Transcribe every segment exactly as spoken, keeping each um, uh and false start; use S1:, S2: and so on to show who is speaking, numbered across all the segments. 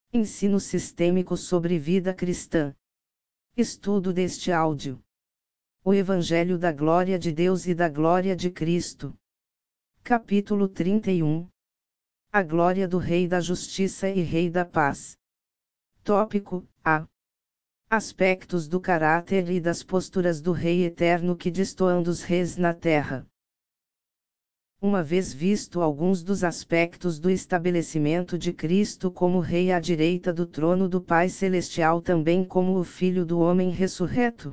S1: Ensino sistêmico sobre vida cristã. Estudo deste áudio. O Evangelho da Glória de Deus e da Glória de Cristo. Capítulo trinta e um. A glória do Rei da Justiça e Rei da Paz. Tópico A. Aspectos do caráter e das posturas do Rei Eterno que destoam dos reis na terra. Uma vez visto alguns dos aspectos do estabelecimento de Cristo como Rei à direita do trono do Pai Celestial, também como o Filho do Homem ressurreto,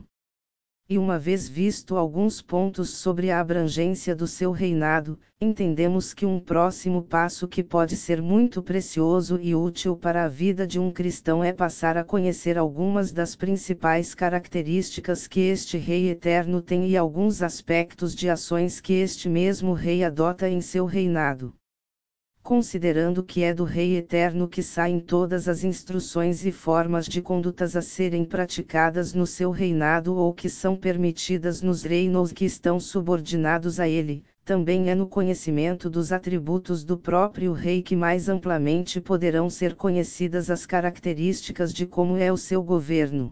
S1: e uma vez visto alguns pontos sobre a abrangência do seu reinado, entendemos que um próximo passo que pode ser muito precioso e útil para a vida de um cristão é passar a conhecer algumas das principais características que este Rei Eterno tem e alguns aspectos de ações que este mesmo Rei adota em seu reinado. Considerando que é do Rei Eterno que saem todas as instruções e formas de condutas a serem praticadas no seu reinado ou que são permitidas nos reinos que estão subordinados a ele, também é no conhecimento dos atributos do próprio Rei que mais amplamente poderão ser conhecidas as características de como é o seu governo.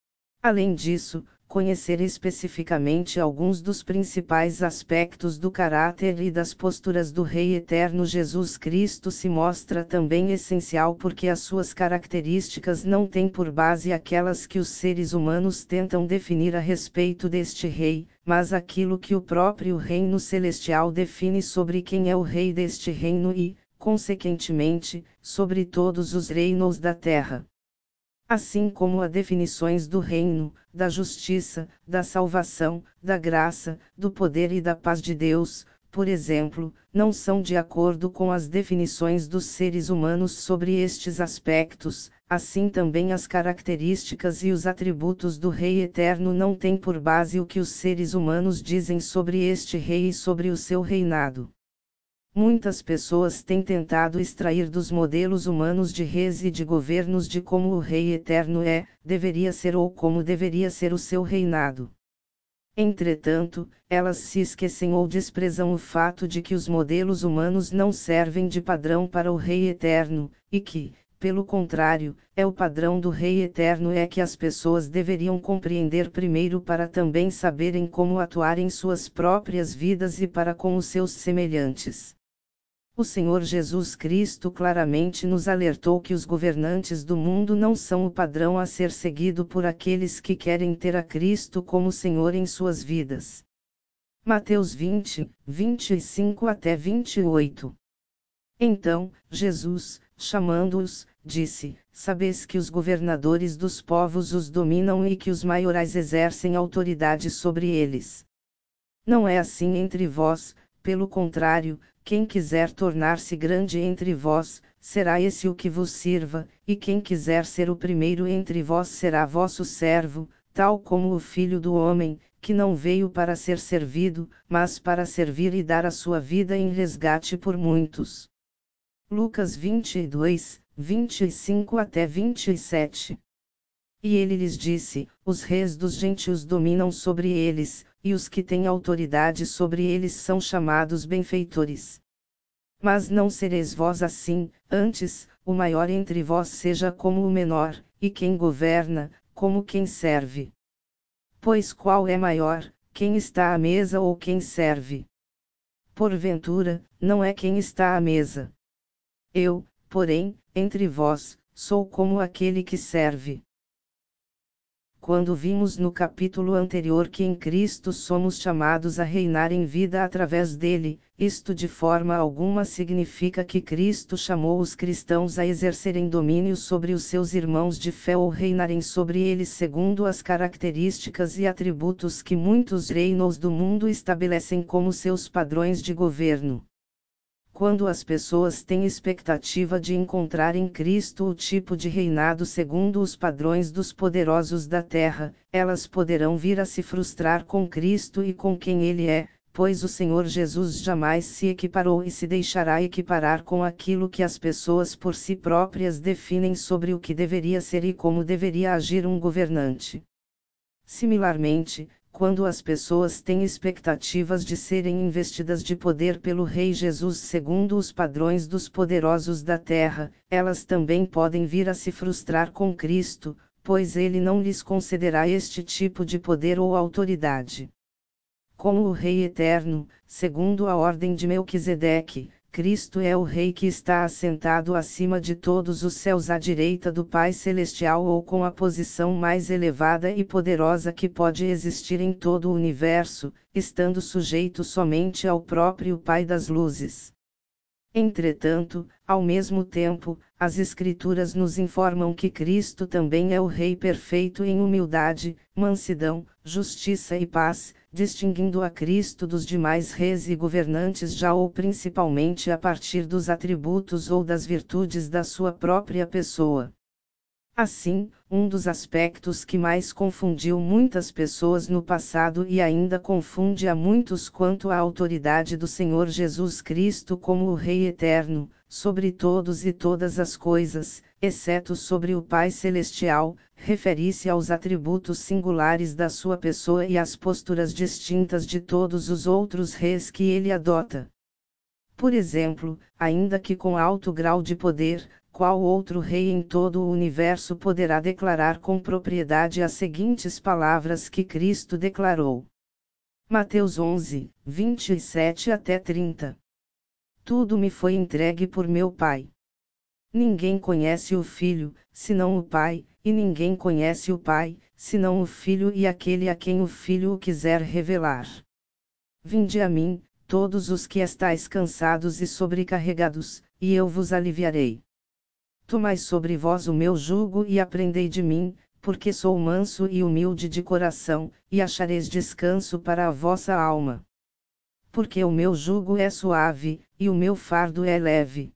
S1: Além disso, conhecer especificamente alguns dos principais aspectos do caráter e das posturas do Rei Eterno Jesus Cristo se mostra também essencial, porque as suas características não têm por base aquelas que os seres humanos tentam definir a respeito deste Rei, mas aquilo que o próprio Reino Celestial define sobre quem é o Rei deste reino e, consequentemente, sobre todos os reinos da terra. Assim como as definições do reino, da justiça, da salvação, da graça, do poder e da paz de Deus, por exemplo, não são de acordo com as definições dos seres humanos sobre estes aspectos, assim também as características e os atributos do Rei Eterno não têm por base o que os seres humanos dizem sobre este Rei e sobre o seu reinado. Muitas pessoas têm tentado extrair dos modelos humanos de reis e de governos de como o Rei Eterno é, deveria ser ou como deveria ser o seu reinado. Entretanto, elas se esquecem ou desprezam o fato de que os modelos humanos não servem de padrão para o Rei Eterno, e que, pelo contrário, é o padrão do Rei Eterno é que as pessoas deveriam compreender primeiro para também saberem como atuar em suas próprias vidas e para com os seus semelhantes. O Senhor Jesus Cristo claramente nos alertou que os governantes do mundo não são o padrão a ser seguido por aqueles que querem ter a Cristo como Senhor em suas vidas. Mateus vinte, vinte e cinco até vinte e oito. Então, Jesus, chamando-os, disse: Sabeis que os governadores dos povos os dominam e que os maiorais exercem autoridade sobre eles. Não é assim entre vós, pelo contrário, quem quiser tornar-se grande entre vós, será esse o que vos sirva, e quem quiser ser o primeiro entre vós será vosso servo, tal como o Filho do Homem, que não veio para ser servido, mas para servir e dar a sua vida em resgate por muitos. Lucas vinte e dois, vinte e cinco até vinte e sete. E ele lhes disse: Os reis dos gentios dominam sobre eles, e os que têm autoridade sobre eles são chamados benfeitores. Mas não sereis vós assim, antes, o maior entre vós seja como o menor, e quem governa, como quem serve. Pois qual é maior, quem está à mesa ou quem serve? Porventura, não é quem está à mesa. Eu, porém, entre vós, sou como aquele que serve. Quando vimos no capítulo anterior que em Cristo somos chamados a reinar em vida através dele, isto de forma alguma significa que Cristo chamou os cristãos a exercerem domínio sobre os seus irmãos de fé ou reinarem sobre eles segundo as características e atributos que muitos reinos do mundo estabelecem como seus padrões de governo. Quando as pessoas têm expectativa de encontrar em Cristo o tipo de reinado segundo os padrões dos poderosos da terra, elas poderão vir a se frustrar com Cristo e com quem Ele é, pois o Senhor Jesus jamais se equiparou e se deixará equiparar com aquilo que as pessoas por si próprias definem sobre o que deveria ser e como deveria agir um governante. Similarmente, quando as pessoas têm expectativas de serem investidas de poder pelo Rei Jesus segundo os padrões dos poderosos da terra, elas também podem vir a se frustrar com Cristo, pois ele não lhes concederá este tipo de poder ou autoridade. Como o Rei eterno, segundo a ordem de Melquisedeque, Cristo é o Rei que está assentado acima de todos os céus à direita do Pai Celestial ou com a posição mais elevada e poderosa que pode existir em todo o universo, estando sujeito somente ao próprio Pai das Luzes. Entretanto, ao mesmo tempo, as Escrituras nos informam que Cristo também é o Rei perfeito em humildade, mansidão, justiça e paz, distinguindo a Cristo dos demais reis e governantes já ou principalmente a partir dos atributos ou das virtudes da sua própria pessoa. Assim, um dos aspectos que mais confundiu muitas pessoas no passado e ainda confunde a muitos quanto à autoridade do Senhor Jesus Cristo como o Rei eterno, sobre todos e todas as coisas, exceto sobre o Pai Celestial, refere-se aos atributos singulares da sua pessoa e às posturas distintas de todos os outros reis que ele adota. Por exemplo, ainda que com alto grau de poder, qual outro rei em todo o universo poderá declarar com propriedade as seguintes palavras que Cristo declarou? Mateus onze, vinte e sete até trinta. Tudo me foi entregue por meu Pai. Ninguém conhece o Filho, senão o Pai, e ninguém conhece o Pai, senão o Filho e aquele a quem o Filho o quiser revelar. Vinde a mim, todos os que estáis cansados e sobrecarregados, e eu vos aliviarei. Tomai sobre vós o meu jugo e aprendei de mim, porque sou manso e humilde de coração, e achareis descanso para a vossa alma. Porque o meu jugo é suave, e o meu fardo é leve.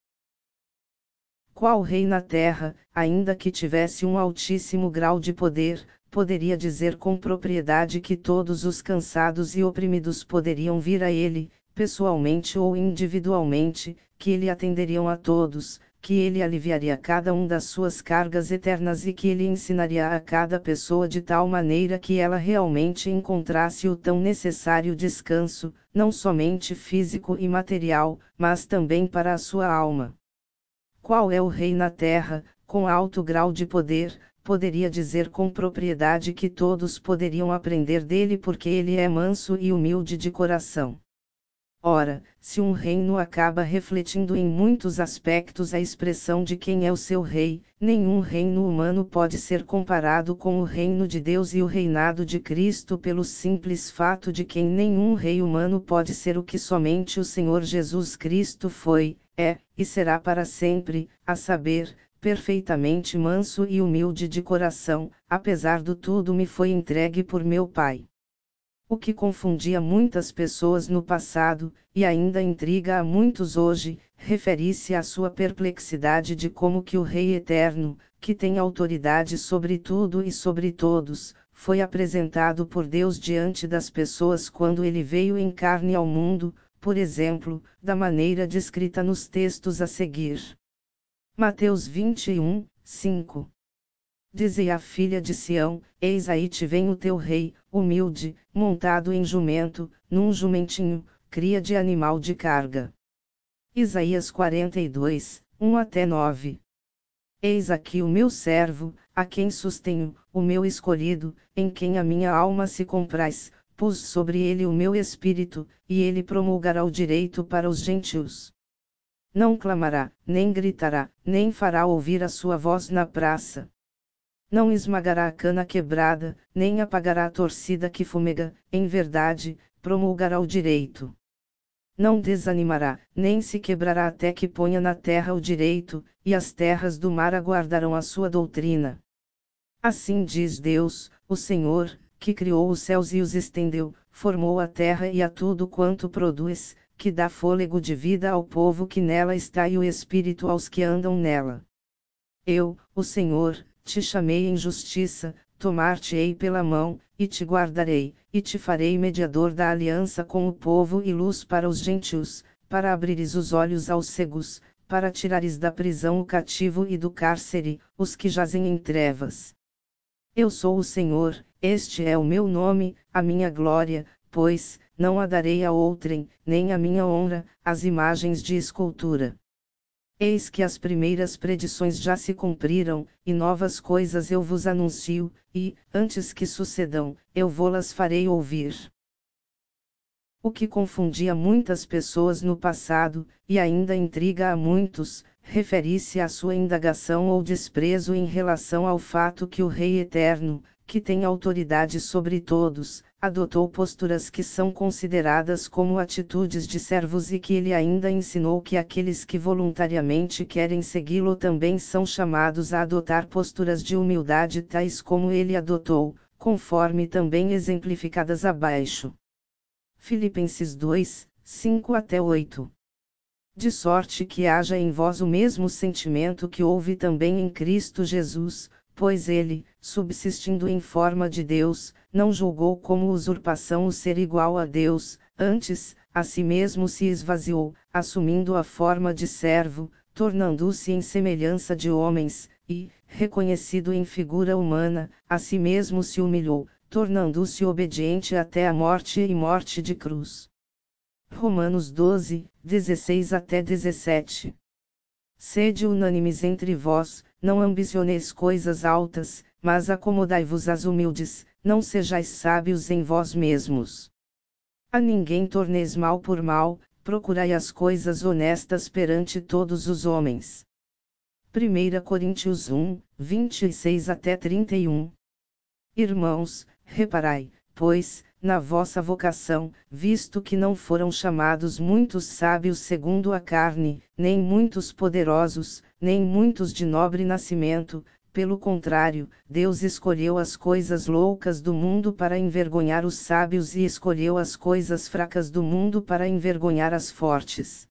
S1: Qual rei na terra, ainda que tivesse um altíssimo grau de poder, poderia dizer com propriedade que todos os cansados e oprimidos poderiam vir a ele, pessoalmente ou individualmente, que ele atenderiam a todos, que ele aliviaria cada um das suas cargas eternas e que ele ensinaria a cada pessoa de tal maneira que ela realmente encontrasse o tão necessário descanso, não somente físico e material, mas também para a sua alma? Qual é o rei na terra, com alto grau de poder, poderia dizer com propriedade que todos poderiam aprender dele porque ele é manso e humilde de coração? Ora, se um reino acaba refletindo em muitos aspectos a expressão de quem é o seu rei, nenhum reino humano pode ser comparado com o reino de Deus e o reinado de Cristo pelo simples fato de que nenhum rei humano pode ser o que somente o Senhor Jesus Cristo foi, é, e será para sempre, a saber, perfeitamente manso e humilde de coração, apesar do tudo me foi entregue por meu Pai. O que confundia muitas pessoas no passado, e ainda intriga a muitos hoje, refere-se à sua perplexidade de como que o Rei Eterno, que tem autoridade sobre tudo e sobre todos, foi apresentado por Deus diante das pessoas quando ele veio em carne ao mundo, por exemplo, da maneira descrita nos textos a seguir. Mateus vinte e um, cinco. Dizei à filha de Sião, eis aí te vem o teu rei, humilde, montado em jumento, num jumentinho, cria de animal de carga. Isaías quarenta e dois, um até nove. Eis aqui o meu servo, a quem sustenho, o meu escolhido, em quem a minha alma se compraz, pus sobre ele o meu espírito, e ele promulgará o direito para os gentios. Não clamará, nem gritará, nem fará ouvir a sua voz na praça. Não esmagará a cana quebrada, nem apagará a torcida que fumega, em verdade, promulgará o direito. Não desanimará, nem se quebrará até que ponha na terra o direito, e as terras do mar aguardarão a sua doutrina. Assim diz Deus, o Senhor, que criou os céus e os estendeu, formou a terra e a tudo quanto produz, que dá fôlego de vida ao povo que nela está e o espírito aos que andam nela. Eu, o Senhor, te chamei em justiça, tomar-te-ei pela mão, e te guardarei, e te farei mediador da aliança com o povo e luz para os gentios, para abrires os olhos aos cegos, para tirares da prisão o cativo e do cárcere, os que jazem em trevas. Eu sou o Senhor, Este é o meu nome, a minha glória, pois, não a darei a outrem, nem a minha honra, às imagens de escultura. Eis que as primeiras predições já se cumpriram, e novas coisas eu vos anuncio, e, antes que sucedam, eu vô-las farei ouvir. O que confundia muitas pessoas no passado, e ainda intriga a muitos, refere-se à sua indagação ou desprezo em relação ao fato que o Rei Eterno, que tem autoridade sobre todos, adotou posturas que são consideradas como atitudes de servos e que ele ainda ensinou que aqueles que voluntariamente querem segui-lo também são chamados a adotar posturas de humildade tais como ele adotou, conforme também exemplificadas abaixo. Filipenses dois, cinco até oito. De sorte que haja em vós o mesmo sentimento que houve também em Cristo Jesus, pois ele, subsistindo em forma de Deus, não julgou como usurpação o ser igual a Deus, antes, a si mesmo se esvaziou, assumindo a forma de servo, tornando-se em semelhança de homens, e, reconhecido em figura humana, a si mesmo se humilhou, tornando-se obediente até a morte e morte de cruz. Romanos doze, dezesseis até dezessete. Sede unânimes entre vós, não ambicioneis coisas altas, mas acomodai-vos às humildes, não sejais sábios em vós mesmos. A ninguém torneis mal por mal, procurai as coisas honestas perante todos os homens. primeira Coríntios um, vinte e seis até trinta e um. Irmãos, reparai, pois, na vossa vocação, visto que não foram chamados muitos sábios segundo a carne, nem muitos poderosos, nem muitos de nobre nascimento, pelo contrário, Deus escolheu as coisas loucas do mundo para envergonhar os sábios e escolheu as coisas fracas do mundo para envergonhar as fortes.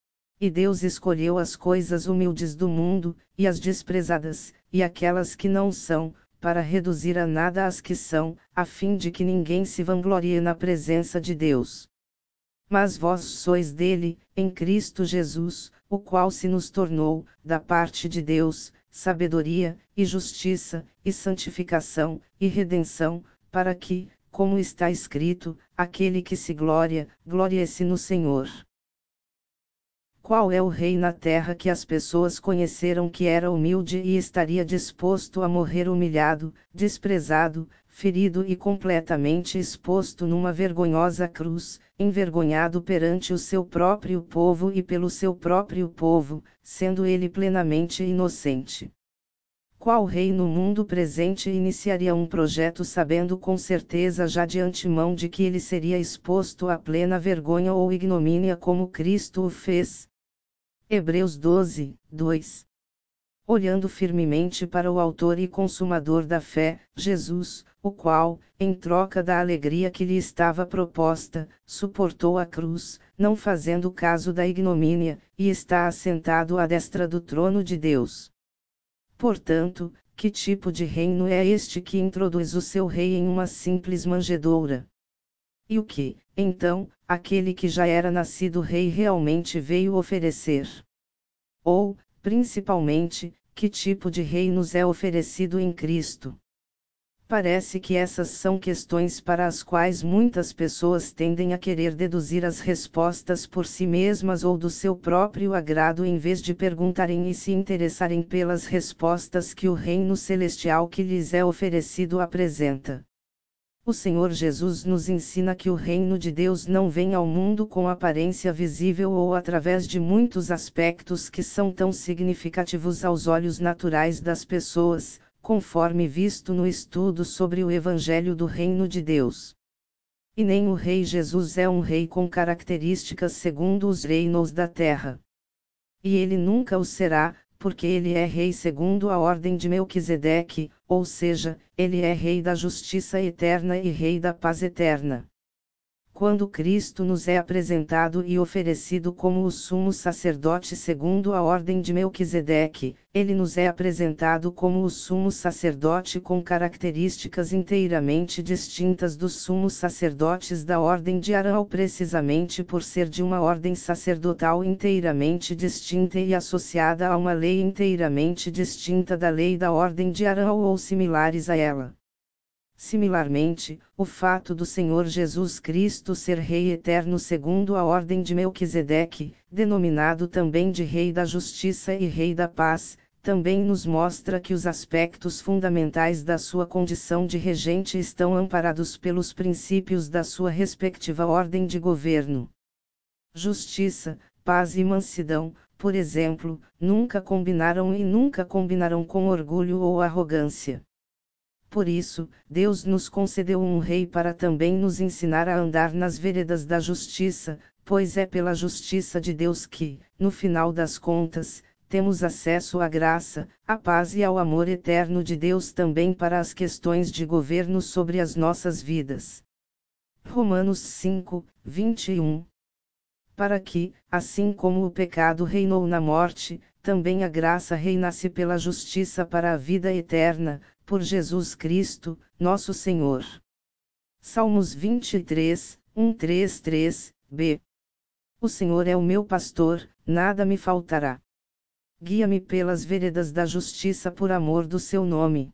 S1: E Deus escolheu as coisas humildes do mundo, e as desprezadas, e aquelas que não são, para reduzir a nada as que são, a fim de que ninguém se vanglorie na presença de Deus. Mas vós sois dele, em Cristo Jesus, o qual se nos tornou, da parte de Deus, sabedoria, e justiça, e santificação, e redenção, para que, como está escrito, aquele que se gloria, glorie-se no Senhor. Qual é o rei na terra que as pessoas conheceram que era humilde e estaria disposto a morrer humilhado, desprezado, ferido e completamente exposto numa vergonhosa cruz, envergonhado perante o seu próprio povo e pelo seu próprio povo, sendo ele plenamente inocente? Qual rei no mundo presente iniciaria um projeto sabendo com certeza já de antemão de que ele seria exposto à plena vergonha ou ignomínia como Cristo o fez? Hebreus doze, dois. Olhando firmemente para o autor e consumador da fé, Jesus, o qual, em troca da alegria que lhe estava proposta, suportou a cruz, não fazendo caso da ignomínia, e está assentado à destra do trono de Deus. Portanto, que tipo de reino é este que introduz o seu rei em uma simples manjedoura? E o que, então, aquele que já era nascido rei realmente veio oferecer? Ou, principalmente, que tipo de rei nos é oferecido em Cristo? Parece que essas são questões para as quais muitas pessoas tendem a querer deduzir as respostas por si mesmas ou do seu próprio agrado em vez de perguntarem e se interessarem pelas respostas que o reino celestial que lhes é oferecido apresenta. O Senhor Jesus nos ensina que o reino de Deus não vem ao mundo com aparência visível ou através de muitos aspectos que são tão significativos aos olhos naturais das pessoas, conforme visto no estudo sobre o Evangelho do Reino de Deus. E nem o Rei Jesus é um rei com características segundo os reinos da terra. E ele nunca o será, porque ele é rei segundo a ordem de Melquisedeque, ou seja, ele é rei da justiça eterna e rei da paz eterna. Quando Cristo nos é apresentado e oferecido como o sumo sacerdote segundo a ordem de Melquisedeque, ele nos é apresentado como o sumo sacerdote com características inteiramente distintas dos sumos sacerdotes da ordem de Arão, precisamente por ser de uma ordem sacerdotal inteiramente distinta e associada a uma lei inteiramente distinta da lei da ordem de Arão ou similares a ela. Similarmente, o fato do Senhor Jesus Cristo ser Rei eterno segundo a ordem de Melquisedeque, denominado também de Rei da Justiça e Rei da Paz, também nos mostra que os aspectos fundamentais da sua condição de regente estão amparados pelos princípios da sua respectiva ordem de governo. Justiça, paz e mansidão, por exemplo, nunca combinaram e nunca combinarão com orgulho ou arrogância. Por isso, Deus nos concedeu um rei para também nos ensinar a andar nas veredas da justiça, pois é pela justiça de Deus que, no final das contas, temos acesso à graça, à paz e ao amor eterno de Deus também para as questões de governo sobre as nossas vidas. Romanos cinco, vinte e um. Para que, assim como o pecado reinou na morte, também a graça reinasse pela justiça para a vida eterna, por Jesus Cristo, nosso Senhor. Salmos vinte e três, um, três, três, b. O Senhor é o meu pastor, nada me faltará. Guia-me pelas veredas da justiça por amor do seu nome.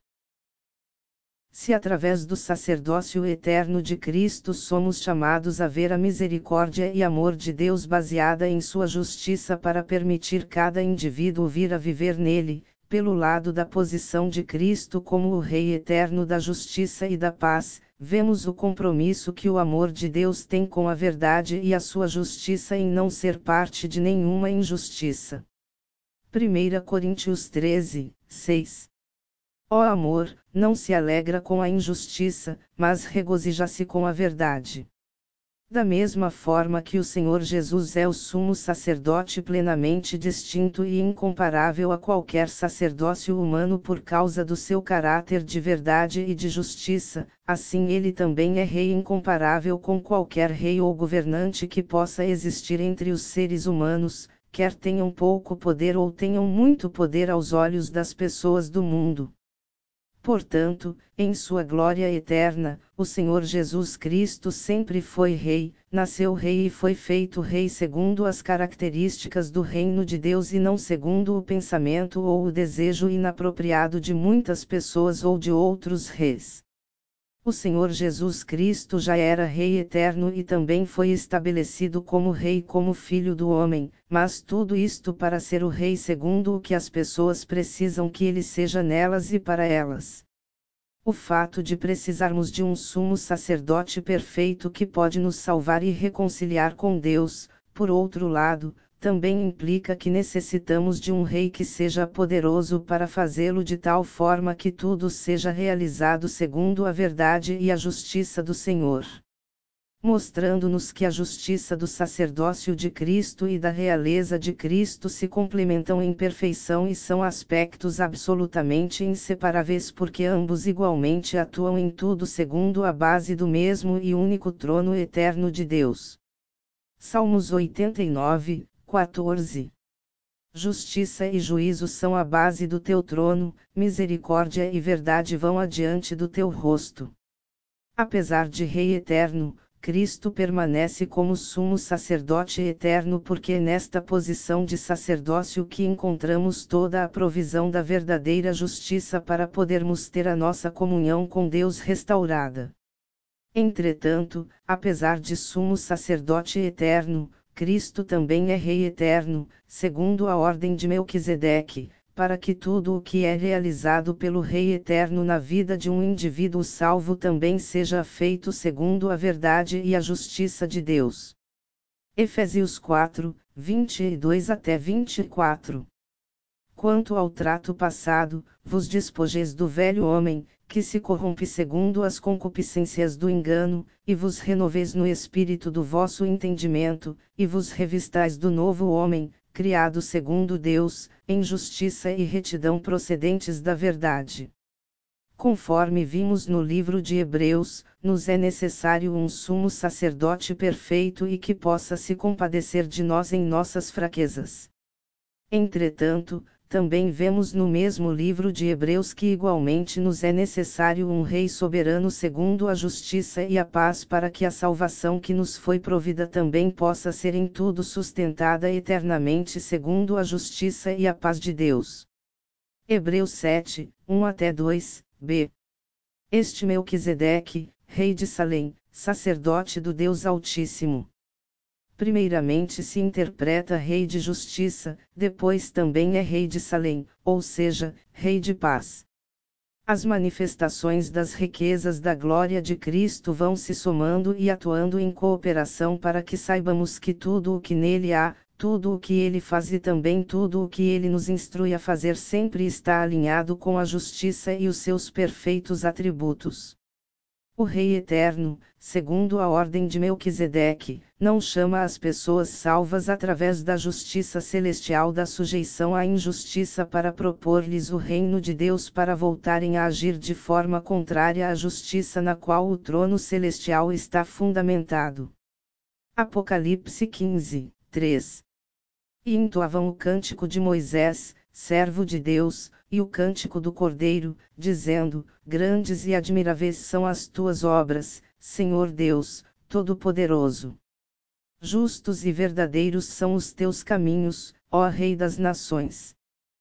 S1: Se através do sacerdócio eterno de Cristo somos chamados a ver a misericórdia e amor de Deus baseada em sua justiça para permitir cada indivíduo vir a viver nele, pelo lado da posição de Cristo como o Rei eterno da justiça e da paz, vemos o compromisso que o amor de Deus tem com a verdade e a sua justiça em não ser parte de nenhuma injustiça. primeira Coríntios treze, seis. Ó amor, não se alegra com a injustiça, mas regozija-se com a verdade. Da mesma forma que o Senhor Jesus é o sumo sacerdote plenamente distinto e incomparável a qualquer sacerdócio humano por causa do seu caráter de verdade e de justiça, assim ele também é rei incomparável com qualquer rei ou governante que possa existir entre os seres humanos, quer tenham pouco poder ou tenham muito poder aos olhos das pessoas do mundo. Portanto, em sua glória eterna, o Senhor Jesus Cristo sempre foi Rei, nasceu Rei e foi feito Rei segundo as características do reino de Deus e não segundo o pensamento ou o desejo inapropriado de muitas pessoas ou de outros reis. O Senhor Jesus Cristo já era Rei eterno e também foi estabelecido como Rei como Filho do homem, mas tudo isto para ser o Rei segundo o que as pessoas precisam que ele seja nelas e para elas. O fato de precisarmos de um sumo sacerdote perfeito que pode nos salvar e reconciliar com Deus, por outro lado, também implica que necessitamos de um rei que seja poderoso para fazê-lo de tal forma que tudo seja realizado segundo a verdade e a justiça do Senhor. Mostrando-nos que a justiça do sacerdócio de Cristo e da realeza de Cristo se complementam em perfeição e são aspectos absolutamente inseparáveis porque ambos igualmente atuam em tudo segundo a base do mesmo e único trono eterno de Deus. Salmos oitenta e nove, quatorze. Justiça e juízo são a base do teu trono, misericórdia e verdade vão adiante do teu rosto. Apesar de Rei eterno, Cristo permanece como sumo sacerdote eterno porque é nesta posição de sacerdócio que encontramos toda a provisão da verdadeira justiça para podermos ter a nossa comunhão com Deus restaurada. Entretanto, apesar de sumo sacerdote eterno, Cristo também é Rei eterno, segundo a ordem de Melquisedeque, para que tudo o que é realizado pelo Rei eterno na vida de um indivíduo salvo também seja feito segundo a verdade e a justiça de Deus. Efésios quatro, vinte e dois até vinte e quatro. Quanto ao trato passado, vos despojeis do velho homem, que se corrompe segundo as concupiscências do engano, e vos renoveis no espírito do vosso entendimento, e vos revistais do novo homem, criado segundo Deus, em justiça e retidão procedentes da verdade. Conforme vimos no livro de Hebreus, nos é necessário um sumo sacerdote perfeito e que possa se compadecer de nós em nossas fraquezas. Entretanto, também vemos no mesmo livro de Hebreus que igualmente nos é necessário um Rei soberano segundo a justiça e a paz para que a salvação que nos foi provida também possa ser em tudo sustentada eternamente segundo a justiça e a paz de Deus. Hebreus sete, um até dois, b. Este Melquisedeque, rei de Salém, sacerdote do Deus Altíssimo. Primeiramente se interpreta rei de justiça, depois também é rei de Salém, ou seja, rei de paz. As manifestações das riquezas da glória de Cristo vão se somando e atuando em cooperação para que saibamos que tudo o que nele há, tudo o que ele faz e também tudo o que ele nos instrui a fazer sempre está alinhado com a justiça e os seus perfeitos atributos. O Rei Eterno, segundo a ordem de Melquisedeque, não chama as pessoas salvas através da justiça celestial da sujeição à injustiça para propor-lhes o reino de Deus para voltarem a agir de forma contrária à justiça na qual o trono celestial está fundamentado. Apocalipse quinze, três. E entoavam o cântico de Moisés, servo de Deus, e o cântico do Cordeiro, dizendo: Grandes e admiráveis são as tuas obras, Senhor Deus, Todo-Poderoso. Justos e verdadeiros são os teus caminhos, ó Rei das Nações.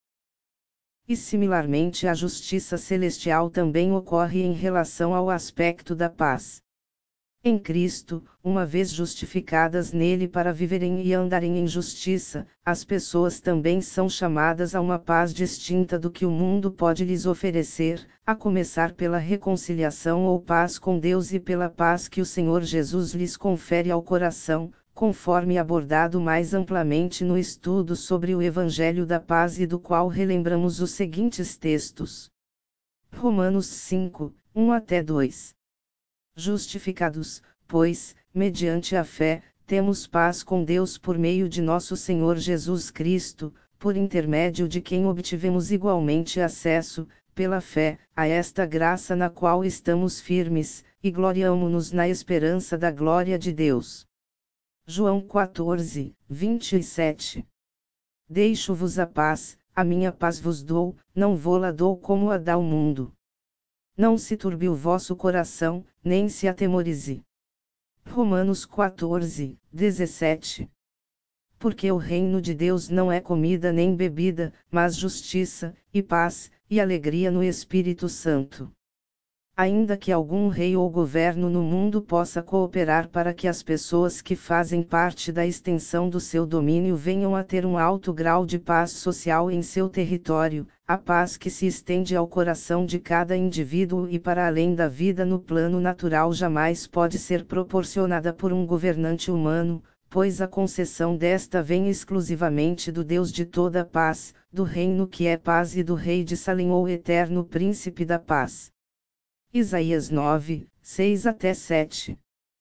S1: E similarmente a justiça celestial também ocorre em relação ao aspecto da paz. Em Cristo, uma vez justificadas nele para viverem e andarem em justiça, as pessoas também são chamadas a uma paz distinta do que o mundo pode lhes oferecer, a começar pela reconciliação ou paz com Deus e pela paz que o Senhor Jesus lhes confere ao coração, conforme abordado mais amplamente no estudo sobre o Evangelho da Paz e do qual relembramos os seguintes textos. Romanos cinco, um até dois. Justificados, pois, mediante a fé, temos paz com Deus por meio de nosso Senhor Jesus Cristo, por intermédio de quem obtivemos igualmente acesso, pela fé, a esta graça na qual estamos firmes, e gloriamo-nos na esperança da glória de Deus. João quatorze, vinte e sete. Deixo-vos a paz, a minha paz vos dou, não vô-la dou como a dá o mundo. Não se turbe o vosso coração, nem se atemorize. Romanos quatorze, dezessete. Porque o reino de Deus não é comida nem bebida, mas justiça, e paz, e alegria no Espírito Santo. Ainda que algum rei ou governo no mundo possa cooperar para que as pessoas que fazem parte da extensão do seu domínio venham a ter um alto grau de paz social em seu território, a paz que se estende ao coração de cada indivíduo e para além da vida no plano natural jamais pode ser proporcionada por um governante humano, pois a concessão desta vem exclusivamente do Deus de toda paz, do reino que é paz e do Rei de Salém ou eterno Príncipe da Paz. Isaías nove, seis até sete.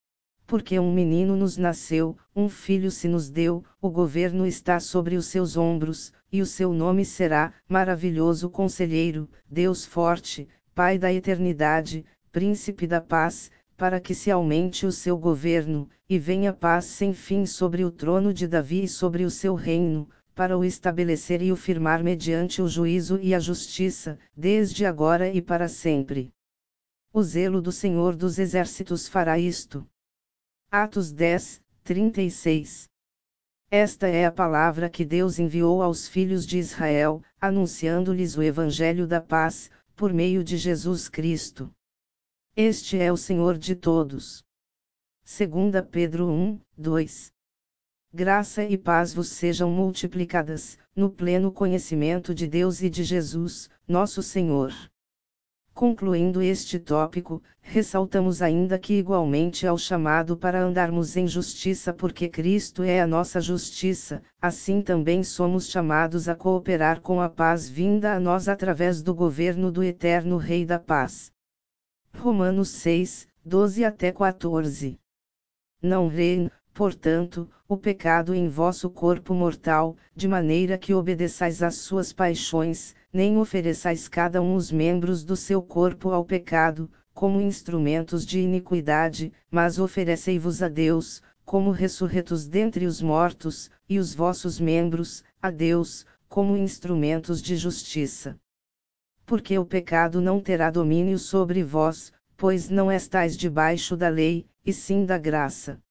S1: Porque um menino nos nasceu, um filho se nos deu, o governo está sobre os seus ombros, e o seu nome será, Maravilhoso Conselheiro, Deus Forte, Pai da Eternidade, Príncipe da Paz, para que se aumente o seu governo, e venha paz sem fim sobre o trono de Davi e sobre o seu reino, para o estabelecer e o firmar mediante o juízo e a justiça, desde agora e para sempre. O zelo do Senhor dos Exércitos fará isto. Atos dez, trinta e seis. Esta é a palavra que Deus enviou aos filhos de Israel, anunciando-lhes o Evangelho da paz, por meio de Jesus Cristo. Este é o Senhor de todos. Segunda Pedro um, dois. Graça e paz vos sejam multiplicadas, no pleno conhecimento de Deus e de Jesus, nosso Senhor. Concluindo este tópico, ressaltamos ainda que igualmente ao chamado para andarmos em justiça porque Cristo é a nossa justiça, assim também somos chamados a cooperar com a paz vinda a nós através do governo do eterno Rei da Paz. Romanos seis, doze até quatorze. Não reine, portanto, o pecado em vosso corpo mortal, de maneira que obedeçais às suas paixões, nem ofereçais cada um os membros do seu corpo ao pecado, como instrumentos de iniquidade, mas oferecei-vos a Deus, como ressurretos dentre os mortos, e os vossos membros, a Deus, como instrumentos de justiça. Porque o pecado não terá domínio sobre vós, pois não estáis debaixo da lei, e sim da graça.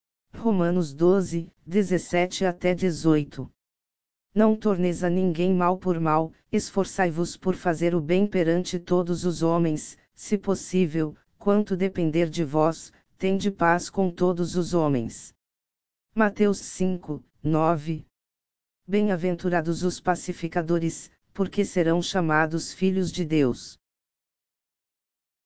S1: Romanos doze, dezessete até dezoito. Não torneis a ninguém mal por mal, esforçai-vos por fazer o bem perante todos os homens, se possível, quanto depender de vós, tende paz com todos os homens. Mateus cinco, nove. Bem-aventurados os pacificadores, porque serão chamados filhos de Deus.